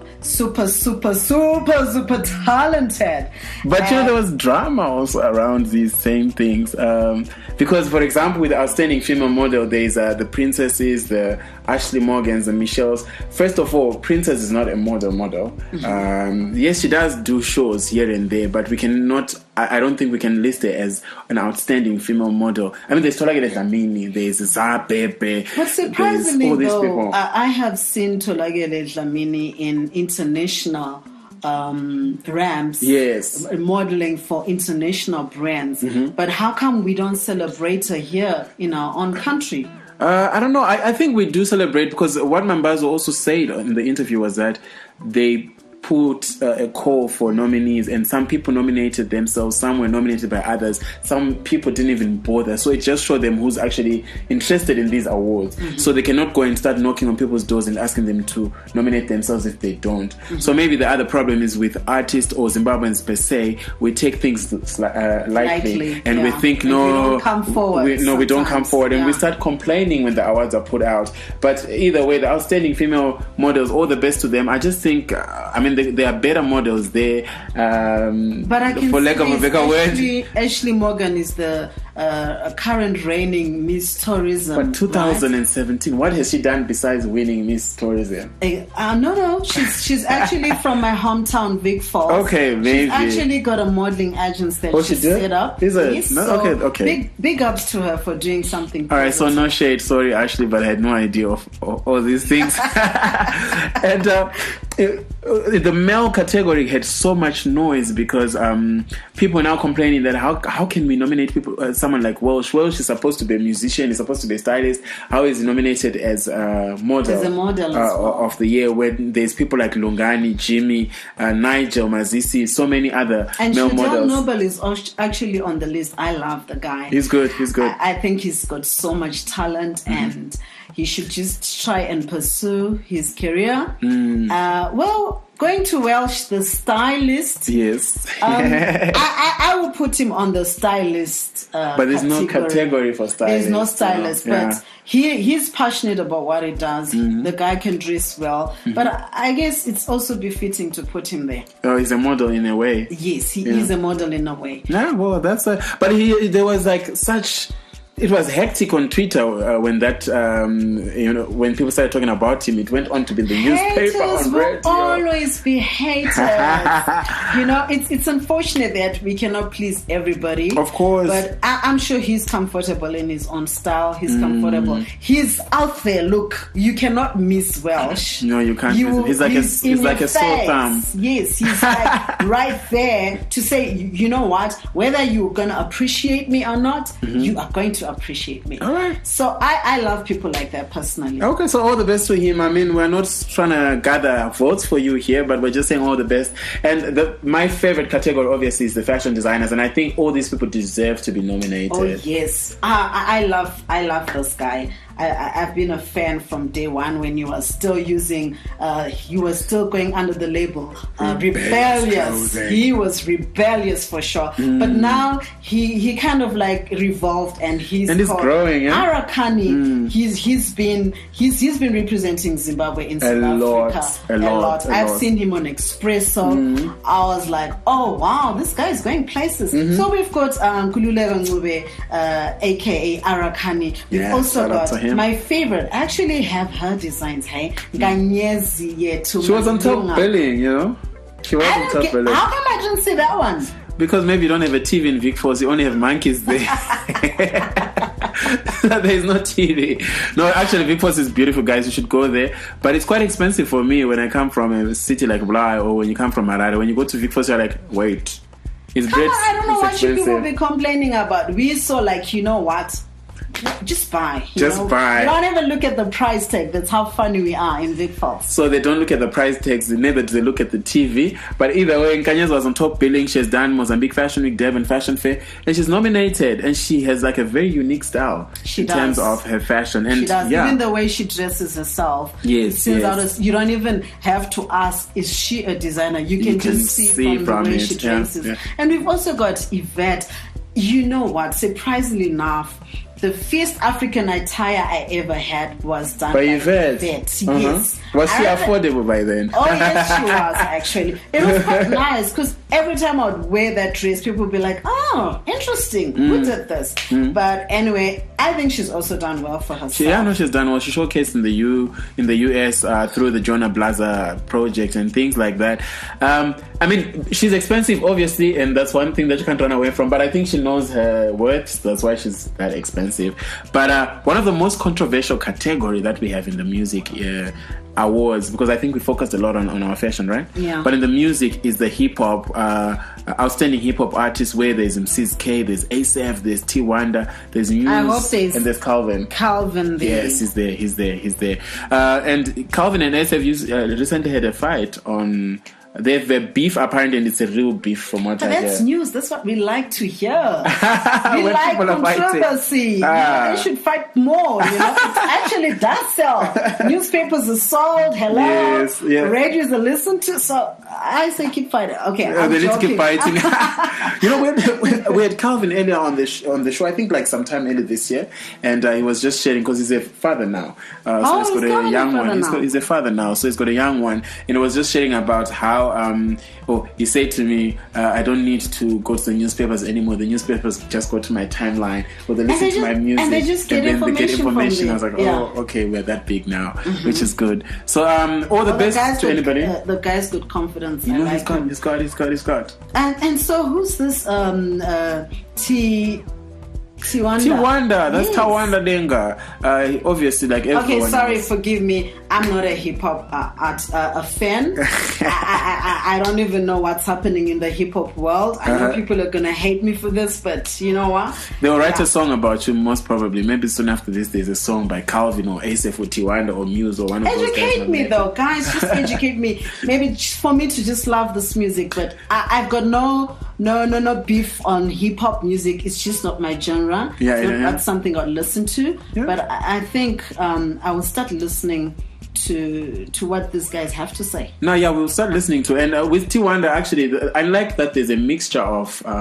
talented. But there was drama also around these same things. Because, for example, with the Outstanding Female Model, there's the Princesses, the Ashley Morgans, the Michelles. First of all, Princess is not a model. Yes, she does do shows here and there, but we cannot. I don't think we can list her as an outstanding female model. I mean, there's Tolagele Dlamini, there's Zapepe. But surprisingly, though, I have seen Tolagele Dlamini in international ramps, yes, modeling for international brands. But how come we don't celebrate her here in our own country? I don't know. I think we do celebrate because what Mambazo also said in the interview was that they put a call for nominees, and some people nominated themselves, some were nominated by others, some people didn't even bother. So it just showed them who's actually interested in these awards. So they cannot go and start knocking on people's doors and asking them to nominate themselves if they don't. So maybe the other problem is with artists or Zimbabweans per se, we take things lightly and we think we don't come forward. We don't come forward, and we start complaining when the awards are put out. But either way, the Outstanding Female Models, all the best to them. I just think, there are better models there. But I can for lack of a better word, Ashley Morgan is the current reigning Miss Tourism. But 2017, right? What has she done besides winning Miss Tourism? No, she's actually from my hometown, Vic Falls. Okay, maybe. She's actually got a modeling agency that she set up. Is it? Yes, okay. Big ups to her for doing something. All right, so no shade, sorry Ashley, but I had no idea of all these things. And the male category had so much noise because people are now complaining that how can we nominate people, someone like Welsh? Welsh is supposed to be a musician, he's supposed to be a stylist. How is he nominated as a model? As a model of the year, when there's people like Lungani, Jimmy, Nigel, Mazisi, so many other male models. And Noble is actually on the list. I love the guy. He's good. I think he's got so much talent and he should just try and pursue his career. Going to Welsh, the stylist. Yes. I will put him on the stylist but there's category. No category for stylist. There's no stylist, but he's passionate about what he does. The guy can dress well. But I guess it's also befitting to put him there. Oh, he's a model in a way. Yes, he is a model in a way. Yeah, well, that's but there was like such it was hectic on Twitter when that, when people started talking about him. It went on to be the newspaper on radio. Haters will always be haters. It's unfortunate that we cannot please everybody. Of course. But I'm sure he's comfortable in his own style. He's comfortable. He's out there. Look, you cannot miss Welsh. No, you can't miss him. He's like a sore thumb. Yes, he's like right there to say, you know what? Whether you're going to appreciate me or not, you are going to appreciate me. All right. So I love people like that personally. Okay, so all the best to him. I mean, we're not trying to gather votes for you here, but we're just saying all the best. And my favorite category, obviously, is the fashion designers, and I think all these people deserve to be nominated. Oh yes, I love this guy. I've been a fan from day one when you were still using, you were still going under the label rebellious. He was rebellious for sure. But now he kind of like revolved and he's growing. Yeah? Arakani. He's been representing Zimbabwe in South Africa a lot. I've seen him on Expresso. I was like, oh wow, this guy is going places. So we've got Kululeko Ncube, aka Arakani. We've also got my favorite. I actually have her designs. Hey, Ganyezi Yetu. She was on top billing, She was on top billing. How come I didn't see that one? Because maybe you don't have a TV in Vic Falls. You only have monkeys there. There's no TV. No, actually, Vic Falls is beautiful, guys. You should go there. But it's quite expensive for me when I come from a city like Bulawayo or when you come from Harare. When you go to Vic Falls, you're like, wait. It's great. I don't know what expensive. you people be complaining about. We saw like, you know what? Just buy. Buy. You don't even look at the price tag. That's how funny we are in Vic Falls. So they don't look at the price tags, neither do they look at the TV. But either way, Nkanyezi was on top billing. She has done Mozambique Fashion Week, Durban Fashion Fair, and she's nominated. And she has like a very unique style terms of her fashion. And she does. Yeah. Even the way she dresses herself. Yes. You don't even have to ask, is she a designer? You can just see from the way she dresses. Yeah. And we've also got Yvette. You know what? Surprisingly enough, the first African attire I ever had was done by Yvette. Yes. Was she affordable by then? Oh, yes, she was, actually. It was quite nice because every time I would wear that dress, people would be like, oh, interesting. Who did this? But anyway, I think she's also done well for herself. Yeah, I know she's done well. She showcased in the US through the Jonah Blaza project and things like that. I mean, she's expensive, obviously, and that's one thing that you can't run away from. But I think she knows her worth. That's why she's that expensive. But one of the most controversial category that we have in the music awards, because I think we focused a lot on our fashion, right? Yeah. But in the music is the hip hop, outstanding hip hop artists, where there's MC's K, there's ASAP, there's T Wonder, there's Muse, and there's Calvin. Calvin there. Yes, he's there. And Calvin and ASAP recently had a fight on. They have a beef apparently, and it's a real beef from what I hear. That's news. That's what we like to hear. We like controversy. They should fight more. It actually does sell. Newspapers are sold. Hello. Yes. Radios are listened to. So I say keep fighting. Okay, they need to keep fighting. We had Calvin earlier on the show. I think like sometime earlier this year, and he was just sharing because he's a father now. So he's got a young one. He's a father now, so he's got a young one, and he was just sharing about how. He said to me, I don't need to go to the newspapers anymore. The newspapers just go to my timeline, or they listen to my music, and they just get information. I was like, okay, we're that big now, which is good. So, all the best to anybody. The guy's got confidence. He's got. And so, who's this? Tiwanda, that's Tawanda Denga. Obviously, like everyone. Okay, sorry, else. forgive me. I'm not a hip hop a fan. I don't even know what's happening in the hip hop world. I know people are gonna hate me for this, but you know what? They'll write a song about you, most probably. Maybe soon after this, there's a song by Calvin or ASAP or Tiwanda or Muse or one of those guys. Educate me, though, guys. Just educate me. Maybe for me to just love this music, but I've got no beef on hip hop music. It's just not my genre. That's something I'd listen to. Yeah. But I think I will start listening to what these guys have to say. We'll start listening to. And with Tiwanda, actually, I like that there's a mixture of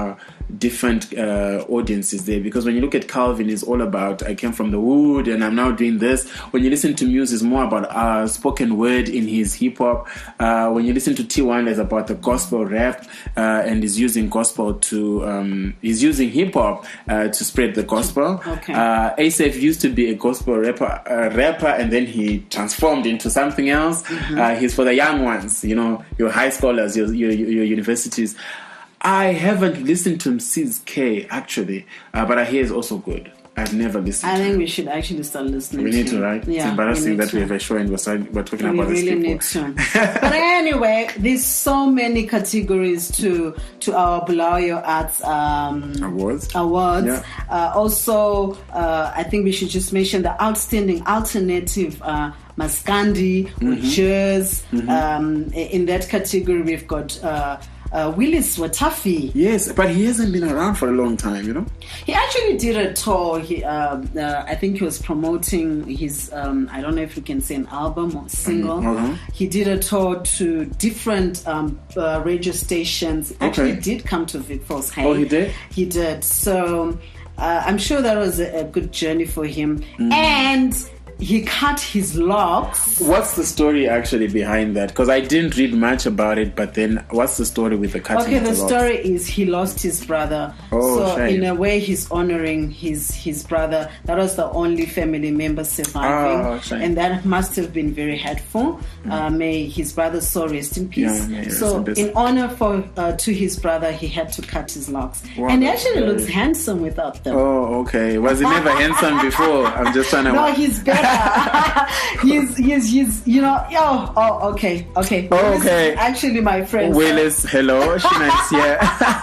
different audiences there, because when you look at Calvin, it's all about I came from the wood and I'm now doing this. When you listen to Muse, it's more about spoken word in his hip hop. When you listen to T1, it's about the gospel rap, and he's using gospel to he's using hip hop to spread the gospel. Okay. ASAP used to be a gospel rapper, and then he transformed into something else. He's for the young ones, you know, your high scholars, your universities. I haven't listened to Mrs. K actually, but I hear it's also good. I've never listened. I think we should actually start listening. We need to, right? Yeah, it's embarrassing that to. we have a show and we're talking about this. We really need to. But anyway, there's so many categories to our Bulawayo Arts awards. Yeah. Also, I think we should just mention the outstanding alternative Maskandi or jazz. In that category, we've got Willis Watafi. Yes, but he hasn't been around for a long time, you know. He actually did a tour. I think he was promoting his, I don't know if you can say an album or single. He did a tour to different radio stations. Actually did come to Vic Falls High. Oh, he did? He did. So I'm sure that was a good journey for him. And he cut his locks. What's the story actually behind that? Because I didn't read much about it, but then what's the story with the cutting of the locks? Okay, the story is he lost his brother. Shame. In a way, he's honoring his brother. That was the only family member surviving. And that must have been very hurtful. May his brother's soul rest in peace. So in honor to his brother, he had to cut his locks. Wow, and he actually looks handsome without them. Oh, okay. Was he never handsome before? I'm just trying to... No, he's better. he's you know, okay. Actually, my friend Willis, hello, Shina is here.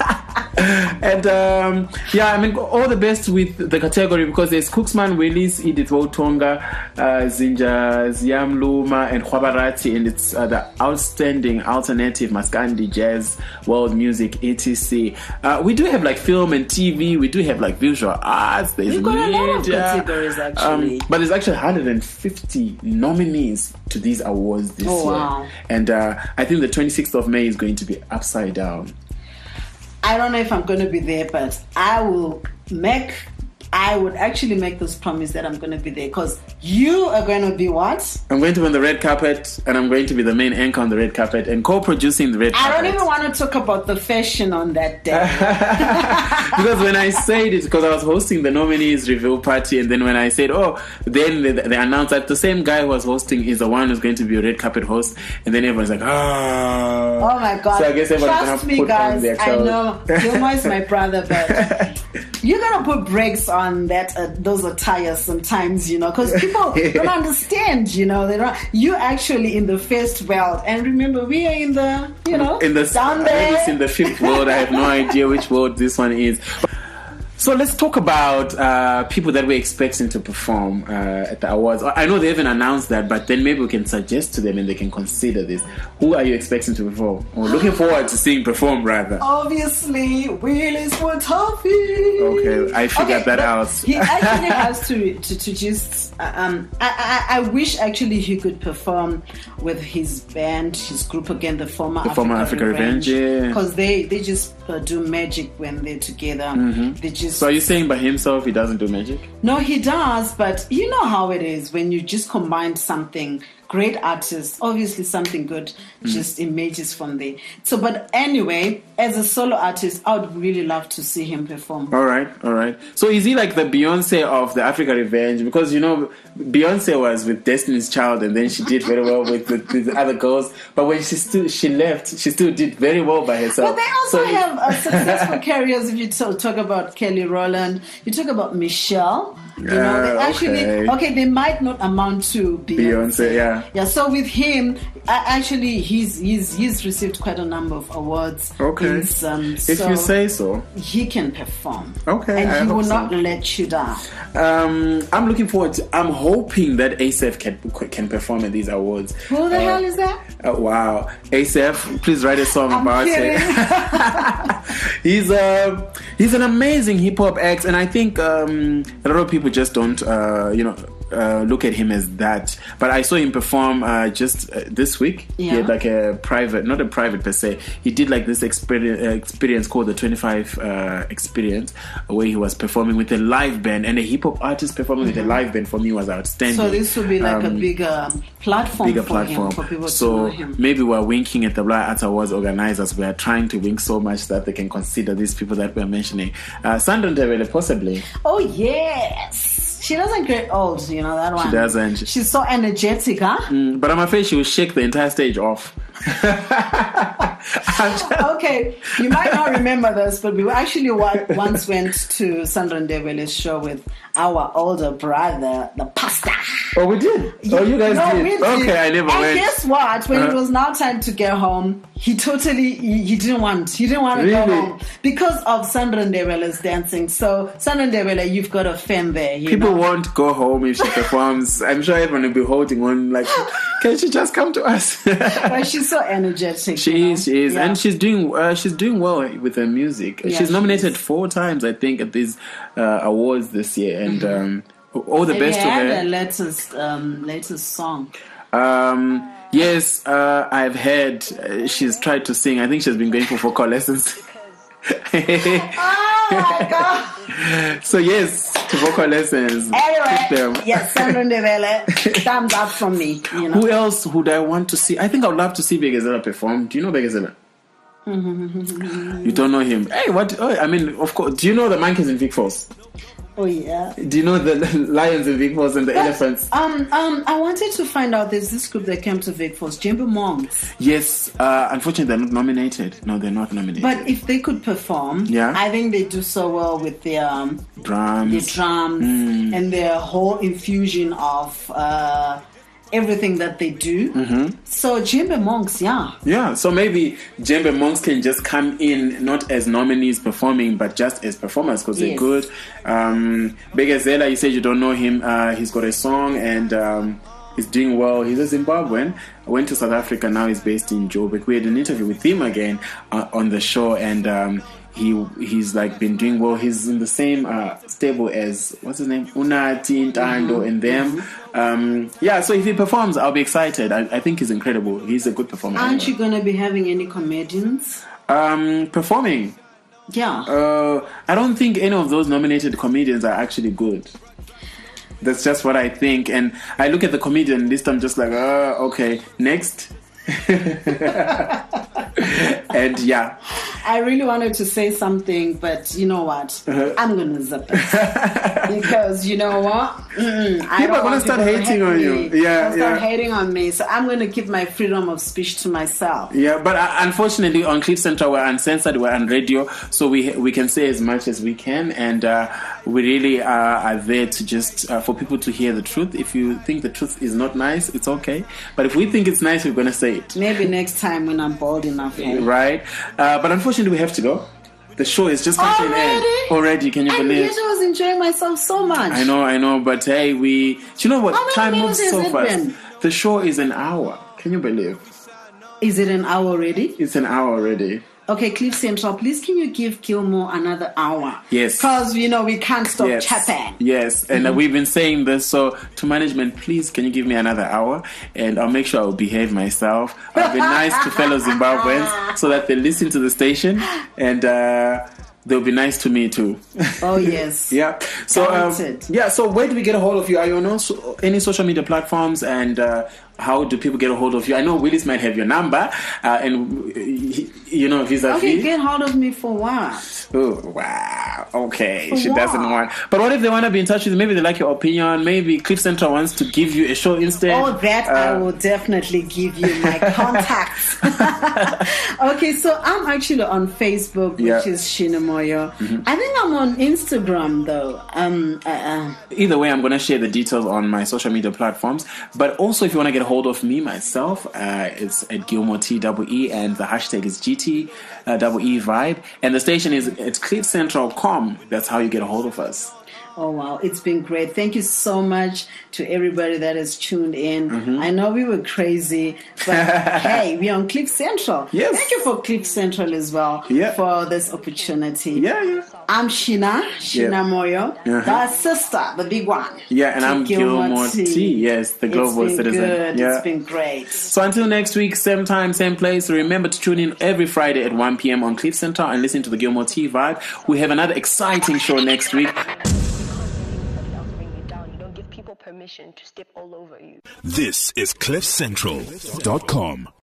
And I mean, all the best with the category, because there's Cooksman, Willis, Edith Wotonga, Zinja Ziamluma, and Khwabarati, and it's the outstanding alternative Maskandi jazz, world music, etc. We do have like film and TV. We do have like visual arts. We've got a lot of categories actually, but there's actually 150 nominees to these awards this year. Wow. And I think the 26th of May is going to be upside down. I don't know if I'm going to be there, but I would actually make this promise that I'm going to be there, because you are going to be what? I'm going to be on the red carpet, and I'm going to be the main anchor on the red carpet and co-producing the red carpet. I don't even want to talk about the fashion on that day. Because when I said it, because I was hosting the nominees reveal party, and then when I said, then they announced that the same guy who was hosting is the one who's going to be a red carpet host, and then everyone's like, oh my God. So I guess everyone's Trust me, guys, I know Gilmore is my brother, but you're going to put brakes on that those attires sometimes, you know, because people don't understand, you know. You're actually in the first world, and remember, we are in the, you know, down there. It's in the fifth world. I have no idea which world this one is. So let's talk about people that we're expecting to perform at the awards. I know they haven't announced that, but then maybe we can suggest to them and they can consider this. Who are you expecting to perform? Or looking forward to seeing perform, rather? Obviously, Willis Watafi. Okay, I figured that out. He actually has to just... I wish actually he could perform with his band, his group again, the former Africa Revenge. Because they just do magic when they're together. They just... So are you saying by himself he doesn't do magic? No, he does, but you know how it is when you just combine something. Great artists, obviously something good just emerges from there. So, but anyway, as a solo artist, I would really love to see him perform. All right. So is he like the Beyonce of the Africa Revenge? Because, you know, Beyonce was with Destiny's Child, and then she did very well with the other girls. But when she left, she still did very well by herself. But they also have successful careers. If you talk about Kelly Rowland, you talk about Michelle. You know, they actually they might not amount to Beyonce. Yeah. So with him, actually, he's received quite a number of awards. Okay. If you say so, he can perform. Okay. And he will not let you down. I'm looking forward to. I'm hoping that ASAP can perform at these awards. Who the hell is that? Wow, ASAP, please write a song about it. He's an amazing hip hop act, and I think a lot of people just don't look at him as that. But I saw him perform just this week. Yeah. He had like a private, not a private per se. He did like this experience called the 25 experience, where he was performing with a live band, and a hip hop artist performing with a live band for me was outstanding. So this would be like a bigger platform him, for people to know him. Maybe we're winking at the Black Arts Awards organizers. We are trying to wink so much that they can consider these people that we're mentioning. Sandra Ndebele, possibly. Oh yes. She doesn't get old, you know that one. She doesn't. She's so energetic, huh? But I'm afraid she will shake the entire stage off. Okay, you might not remember this, but we actually once went to Sandra Ndebele's show with our older brother, the pastor. Oh, we did? Oh, you guys did? We did. Okay, I never went. And guess what? When it was now time to get home, he didn't want to really? go home because of Sandra Ndebele's dancing. So, Sandra Ndebele, you've got a fan there. People won't go home if she performs. I'm sure everyone will be holding on like, can she just come to us? But she's so energetic. She is, yeah. And she's doing well with her music. Yeah, she's nominated 4 times, I think, at these awards this year, and all the best to her. And her latest song. Yes, I've heard she's tried to sing. I think she's been going for vocal lessons. Oh my God! So yes, to vocal lessons. Anyway, yes, Sandra Ndebele, thumbs up from me. You know. Who else would I want to see? I think I would love to see Begazela perform. Do you know Begazela? You don't know him? Hey, what? Oh, I mean, of course. Do you know the monkeys in Vic Falls? Oh yeah. Do you know the lions in Vic Falls and the elephants? I wanted to find out. There's this group that came to Vic Falls, Djembe Monks. Yes. Unfortunately, they're not nominated. No, they're not nominated. But if they could perform, I think they do so well with their drums, and their whole infusion of everything that they do. So Djembe Monks, yeah. So maybe Djembe Monks can just come in not as nominees performing, but just as performers, because they're good. Begazela, you said you don't know him. He's got a song and he's doing well. He's a Zimbabwean. Went to South Africa. Now he's based in Joburg. We had an interview with him again on the show, and he's like been doing well. He's in the same stable as what's his name, Unati, Ntando, and them. So if he performs, I'll be excited. I think he's incredible. He's a good performer. Aren't you gonna be having any comedians performing? Yeah. I don't think any of those nominated comedians are actually good. That's just what I think. And I look at the comedian list, I'm just like, okay, next. And I really wanted to say something, but you know what? I'm gonna zip it because you know what? People are gonna start hating on you. Start hating on me, so I'm gonna keep my freedom of speech to myself. Yeah, but unfortunately, on Cliff Central, we're uncensored, we're on radio, so we can say as much as we can, and we really are there to just for people to hear the truth. If you think the truth is not nice, it's okay. But if we think it's nice, we're gonna say it. Maybe next time when I'm bold enough. Right? But unfortunately, we have to go. The show is just coming to an end. Already, can you believe? I was enjoying myself so much. I know. But hey, do you know what? Time moves so fast. The show is an hour. Can you believe? Is it an hour already? It's an hour already. Okay, Cliff Central, please can you give Gilmore another hour? Yes. Because, we can't stop chatting. Yes, and we've been saying this, so to management, please can you give me another hour? And I'll make sure I'll behave myself. I'll be nice to fellow Zimbabweans so that they listen to the station and they'll be nice to me too. Oh, yes. Yeah. So, so where do we get a hold of you? Are you on any social media platforms, and how do people get a hold of you? I know Willis might have your number, and vis-a-vis. Okay, get hold of me for what? Oh, wow. Okay, for she what? Doesn't want. But what if they want to be in touch with you? Maybe they like your opinion. Maybe Cliff Central wants to give you a show instead. Oh, that I will definitely give you my contacts. Okay, so I'm actually on Facebook, which is Shinamoyo. I think I'm on Instagram though. Either way, I'm going to share the details on my social media platforms. But also, if you want to get a hold of me myself, it's at Gilmore TEE, and the hashtag is GT EE Vibe, and the station is at CliffCentral.com. That's how you get a hold of us. Oh, wow. It's been great. Thank you so much to everybody that has tuned in. I know we were crazy, but hey, we're on Cliff Central. Yes. Thank you for Cliff Central as well for this opportunity. Yeah. I'm Sheena Moyo, the sister, the big one. Yeah, and I'm Gilmore T. Yes, the global citizen. Good. Yeah. It's been great. So until next week, same time, same place, remember to tune in every Friday at 1 p.m. on Cliff Central and listen to the Gilmore T Vibe. We have another exciting show next week. Permission to step all over you. This is CliffCentral.com.